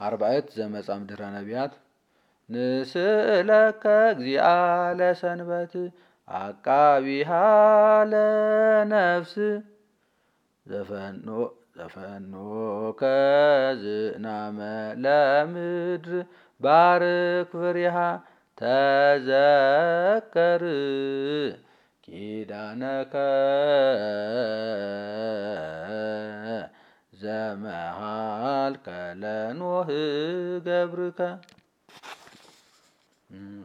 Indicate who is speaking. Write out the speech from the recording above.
Speaker 1: አርባዕት ዘመጻምድረ ነቢያት ንስእለከ እግዚአ ለሰንበት አቃቢሃ ለነፍስ ዘፈኖከ ዝናመ ለምድር ባርክ ፍሬሃ ተዘከር ኪዳነከ ዘመሃልከ ለኖህ ገብርከ